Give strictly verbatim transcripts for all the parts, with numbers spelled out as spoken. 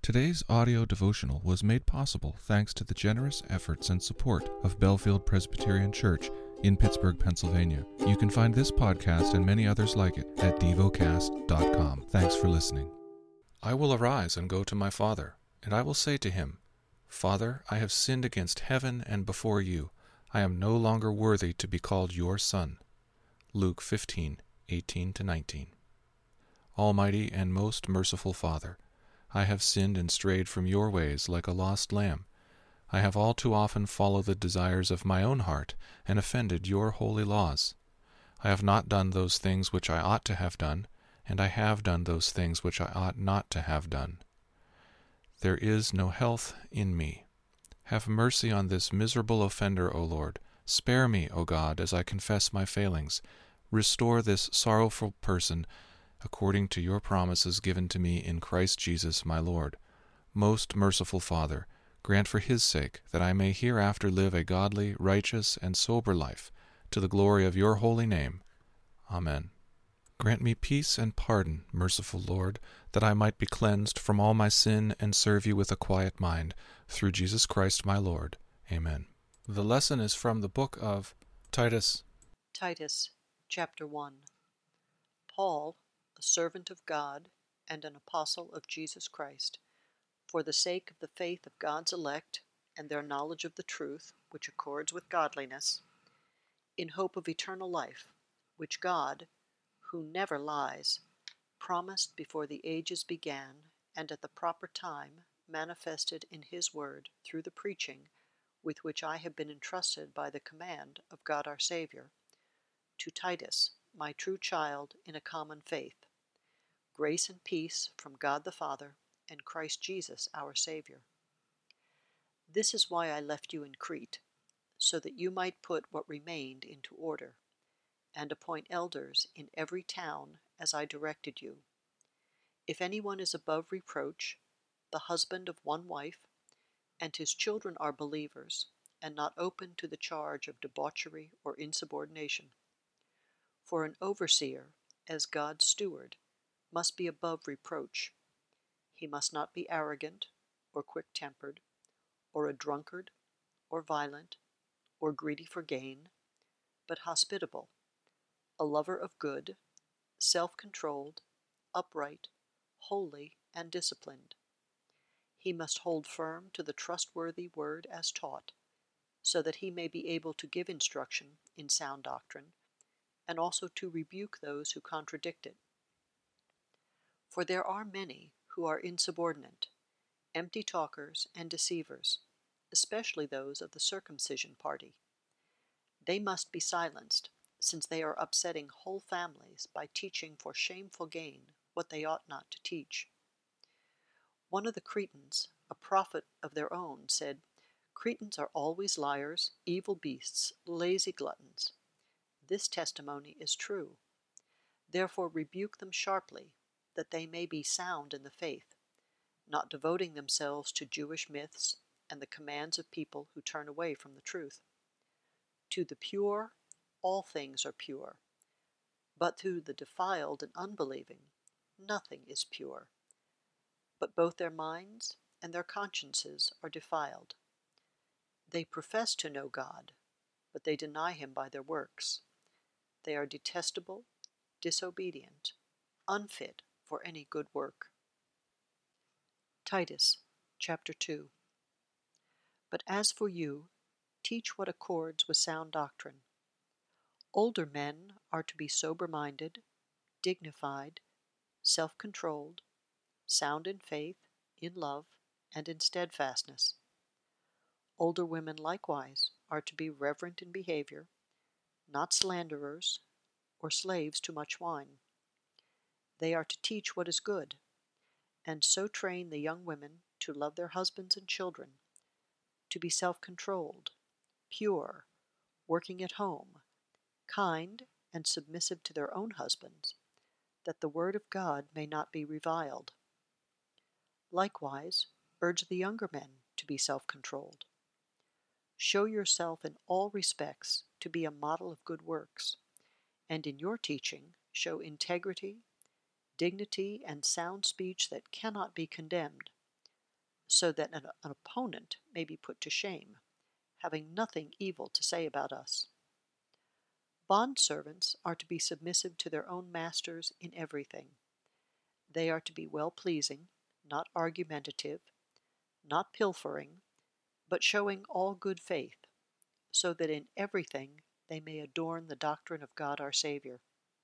Today's audio devotional was made possible thanks to the generous efforts and support of Bellefield Presbyterian Church in Pittsburgh, Pennsylvania. You can find this podcast and many others like it at devocast dot com. Thanks for listening. I will arise and go to my father, and I will say to him, Father, I have sinned against heaven and before you. I am no longer worthy to be called your son. Luke fifteen, eighteen to nineteen. Almighty and most merciful Father, I have sinned and strayed from your ways like a lost lamb. I have all too often followed the desires of my own heart and offended your holy laws. I have not done those things which I ought to have done, and I have done those things which I ought not to have done. There is no health in me. Have mercy on this miserable offender, O Lord. Spare me, O God, as I confess my failings. Restore this sorrowful person according to your promises given to me in Christ Jesus my Lord. Most merciful Father, grant for his sake that I may hereafter live a godly, righteous, and sober life, to the glory of your holy name. Amen. Grant me peace and pardon, merciful Lord, that I might be cleansed from all my sin and serve you with a quiet mind, through Jesus Christ my Lord. Amen. The lesson is from the book of Titus. Titus, chapter one. Paul, a servant of God and an apostle of Jesus Christ, for the sake of the faith of God's elect and their knowledge of the truth, which accords with godliness, in hope of eternal life, which God, who never lies, promised before the ages began, and at the proper time manifested in his word through the preaching with which I have been entrusted by the command of God our Savior, to Titus, my true child in a common faith. Grace and peace from God the Father and Christ Jesus our Savior. This is why I left you in Crete, so that you might put what remained into order, and appoint elders in every town as I directed you. If anyone is above reproach, the husband of one wife, and his children are believers, and not open to the charge of debauchery or insubordination. For an overseer, as God's steward, must be above reproach. He must not be arrogant, or quick-tempered, or a drunkard, or violent, or greedy for gain, but hospitable, a lover of good, self-controlled, upright, holy, and disciplined. He must hold firm to the trustworthy word as taught, so that he may be able to give instruction in sound doctrine, and also to rebuke those who contradict it. For there are many who are insubordinate, empty talkers and deceivers, especially those of the circumcision party. They must be silenced, since they are upsetting whole families by teaching for shameful gain what they ought not to teach. One of the Cretans, a prophet of their own, said, Cretans are always liars, evil beasts, lazy gluttons. This testimony is true. Therefore rebuke them sharply, that they may be sound in the faith, not devoting themselves to Jewish myths and the commands of people who turn away from the truth. To the pure, all things are pure, but to the defiled and unbelieving, nothing is pure. But both their minds and their consciences are defiled. They profess to know God, but they deny him by their works. They are detestable, disobedient, unfit for any good work. Titus, chapter two. But as for you, teach what accords with sound doctrine. Older men are to be sober-minded, dignified, self-controlled, sound in faith, in love, and in steadfastness. Older women likewise are to be reverent in behavior, not slanderers, or slaves to much wine. They are to teach what is good, and so train the young women to love their husbands and children, to be self-controlled, pure, working at home, kind and submissive to their own husbands, that the word of God may not be reviled. Likewise, urge the younger men to be self-controlled. Show yourself in all respects to be a model of good works, and in your teaching show integrity, dignity, and sound speech that cannot be condemned, so that an, an opponent may be put to shame, having nothing evil to say about us. Bondservants are to be submissive to their own masters in everything. They are to be well-pleasing, not argumentative, not pilfering, but showing all good faith, so that in everything they may adorn the doctrine of God our Savior.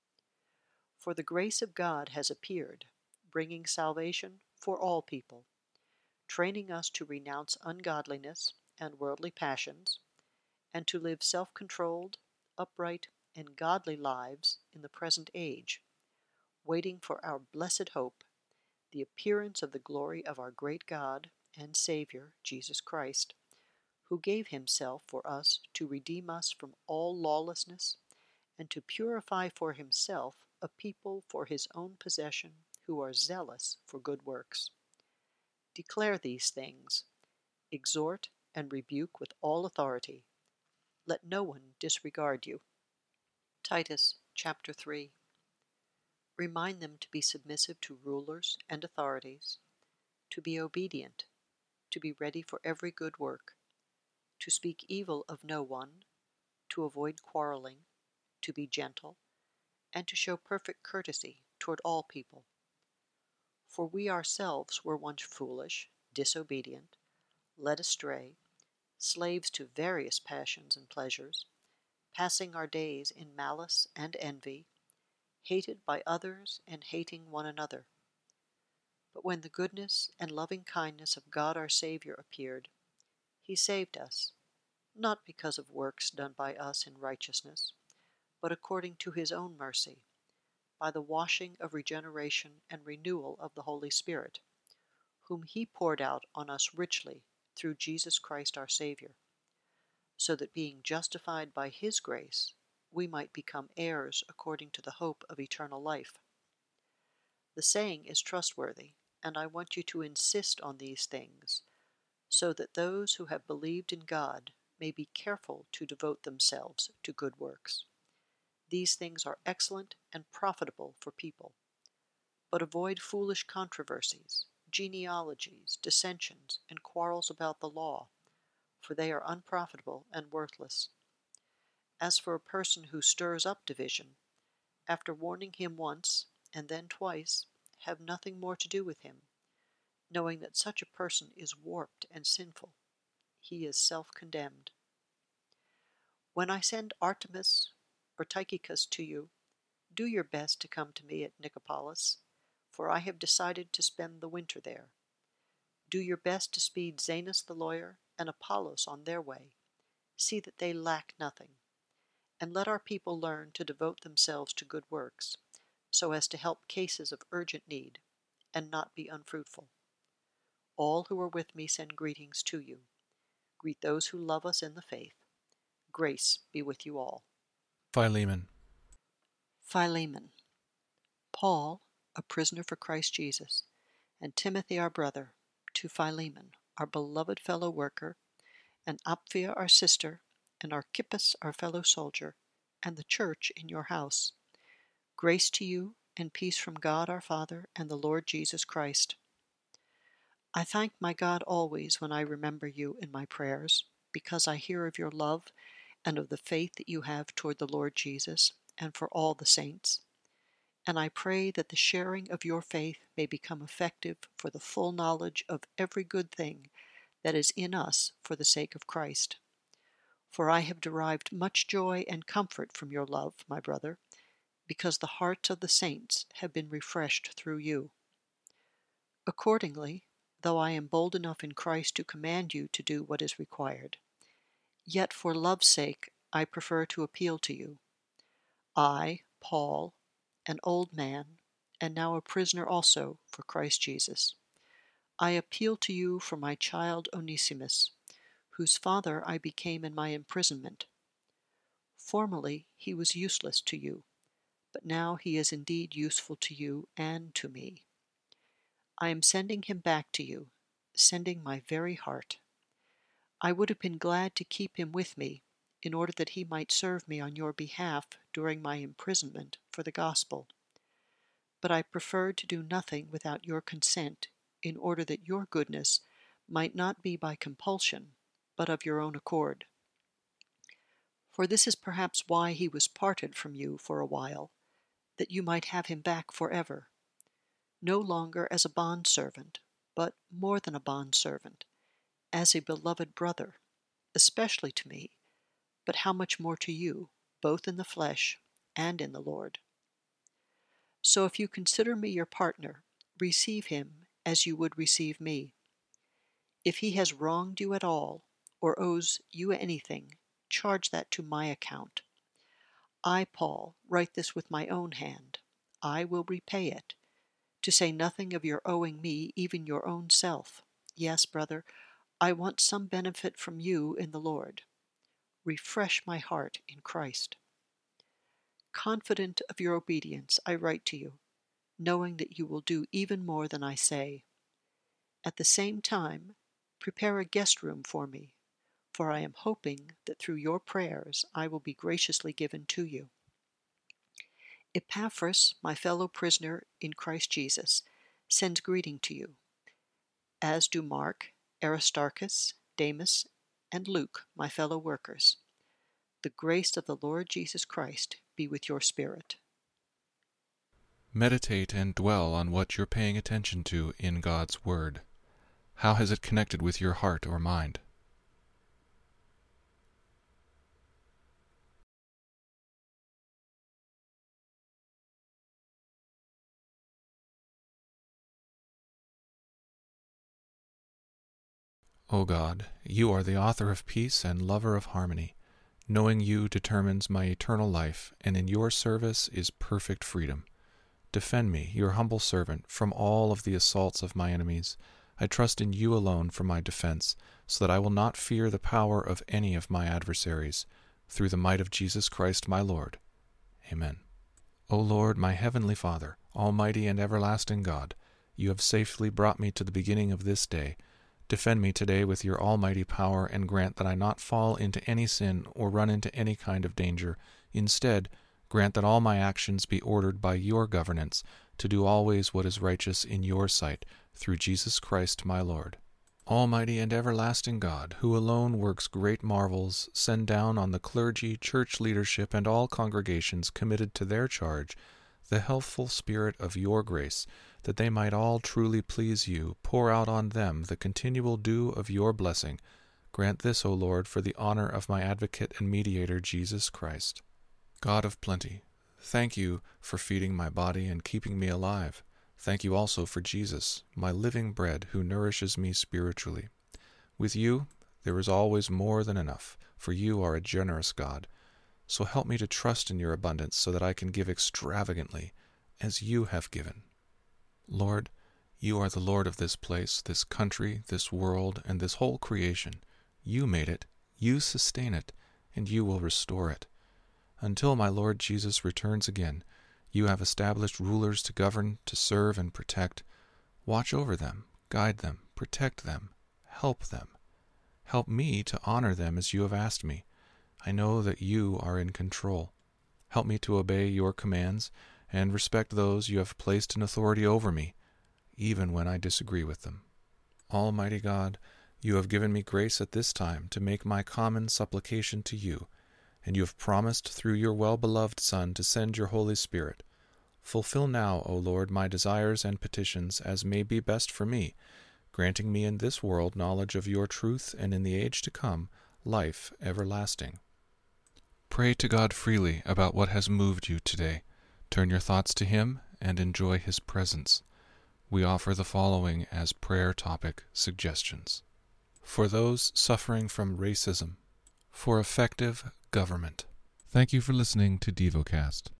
For the grace of God has appeared, bringing salvation for all people, training us to renounce ungodliness and worldly passions, and to live self-controlled, upright, and godly lives in the present age, waiting for our blessed hope, the appearance of the glory of our great God and Savior, Jesus Christ, who gave himself for us to redeem us from all lawlessness, and to purify for himself a people for his own possession who are zealous for good works. Declare these things, exhort and rebuke with all authority. Let no one disregard you. Titus chapter three. Remind them to be submissive to rulers and authorities, to be obedient, to be ready for every good work, to speak evil of no one, to avoid quarreling, to be gentle, and to show perfect courtesy toward all people. For we ourselves were once foolish, disobedient, led astray, slaves to various passions and pleasures, passing our days in malice and envy, hated by others and hating one another. But when the goodness and loving kindness of God our Savior appeared, he saved us, not because of works done by us in righteousness, but according to his own mercy, by the washing of regeneration and renewal of the Holy Spirit, whom he poured out on us richly through Jesus Christ our Savior, so that being justified by his grace, we might become heirs according to the hope of eternal life. The saying is trustworthy, and I want you to insist on these things, so that those who have believed in God may be careful to devote themselves to good works. These things are excellent and profitable for people. But avoid foolish controversies, genealogies, dissensions, and quarrels about the law, for they are unprofitable and worthless. As for a person who stirs up division, after warning him once and then twice, have nothing more to do with him, knowing that such a person is warped and sinful. He is self-condemned. When I send Artemas or Tychicus to you, do your best to come to me at Nicopolis, for I have decided to spend the winter there. Do your best to speed Zenas the lawyer and Apollos on their way. See that they lack nothing. And let our people learn to devote themselves to good works, so as to help cases of urgent need, and not be unfruitful. All who are with me send greetings to you. Greet those who love us in the faith. Grace be with you all. Philemon. Philemon. Paul, a prisoner for Christ Jesus, and Timothy our brother, to Philemon, our beloved fellow worker, and Apphia our sister, and Archippus our fellow soldier, and the church in your house. Grace to you, and peace from God our Father and the Lord Jesus Christ. I thank my God always when I remember you in my prayers, because I hear of your love and of the faith that you have toward the Lord Jesus and for all the saints. And I pray that the sharing of your faith may become effective for the full knowledge of every good thing that is in us for the sake of Christ. For I have derived much joy and comfort from your love, my brother, because the hearts of the saints have been refreshed through you. Accordingly, though I am bold enough in Christ to command you to do what is required, yet for love's sake I prefer to appeal to you. I, Paul, an old man, and now a prisoner also for Christ Jesus, I appeal to you for my child Onesimus, whose father I became in my imprisonment. Formerly he was useless to you, but now he is indeed useful to you and to me. I am sending him back to you, sending my very heart. I would have been glad to keep him with me, in order that he might serve me on your behalf during my imprisonment for the gospel. But I preferred to do nothing without your consent, in order that your goodness might not be by compulsion, but of your own accord. For this is perhaps why he was parted from you for a while, that you might have him back forever, no longer as a bondservant, but more than a bondservant, as a beloved brother, especially to me, but how much more to you, both in the flesh and in the Lord. So if you consider me your partner, receive him as you would receive me. If he has wronged you at all, or owes you anything, charge that to my account. I, Paul, write this with my own hand. I will repay it, to say nothing of your owing me even your own self. Yes, brother, I want some benefit from you in the Lord. Refresh my heart in Christ. Confident of your obedience, I write to you, knowing that you will do even more than I say. At the same time, prepare a guest room for me, for I am hoping that through your prayers I will be graciously given to you. Epaphras, my fellow prisoner in Christ Jesus, sends greeting to you, as do Mark, Aristarchus, Demas, and Luke, my fellow workers. The grace of the Lord Jesus Christ be with your spirit. Meditate and dwell on what you're paying attention to in God's Word. How has it connected with your heart or mind? O God, you are the author of peace and lover of harmony. Knowing you determines my eternal life, and in your service is perfect freedom. Defend me, your humble servant, from all of the assaults of my enemies. I trust in you alone for my defense, so that I will not fear the power of any of my adversaries. Through the might of Jesus Christ my Lord. Amen. O Lord, my heavenly Father, almighty and everlasting God, you have safely brought me to the beginning of this day. Defend me today with your almighty power, and grant that I not fall into any sin or run into any kind of danger. Instead, grant that all my actions be ordered by your governance, to do always what is righteous in your sight, through Jesus Christ my Lord. Almighty and everlasting God, who alone works great marvels, send down on the clergy, church leadership, and all congregations committed to their charge the healthful spirit of your grace, that they might all truly please you. Pour out on them the continual dew of your blessing. Grant this, O Lord, for the honor of my advocate and mediator, Jesus Christ. God of plenty, thank you for feeding my body and keeping me alive. Thank you also for Jesus, my living bread, who nourishes me spiritually. With you, there is always more than enough, for you are a generous God. So help me to trust in your abundance, so that I can give extravagantly, as you have given. Lord, you are the Lord of this place, this country, this world, and this whole creation. You made it, you sustain it, and you will restore it. Until my Lord Jesus returns again, you have established rulers to govern, to serve, and protect. Watch over them, guide them, protect them, help them. Help me to honor them as you have asked me. I know that you are in control. Help me to obey your commands and respect those you have placed in authority over me, even when I disagree with them. Almighty God, you have given me grace at this time to make my common supplication to you, and you have promised through your well-beloved Son to send your Holy Spirit. Fulfill now, O Lord, my desires and petitions as may be best for me, granting me in this world knowledge of your truth, and in the age to come, life everlasting. Pray to God freely about what has moved you today. Turn your thoughts to Him and enjoy His presence. We offer the following as prayer topic suggestions. For those suffering from racism, for effective government. Thank you for listening to DevoCast.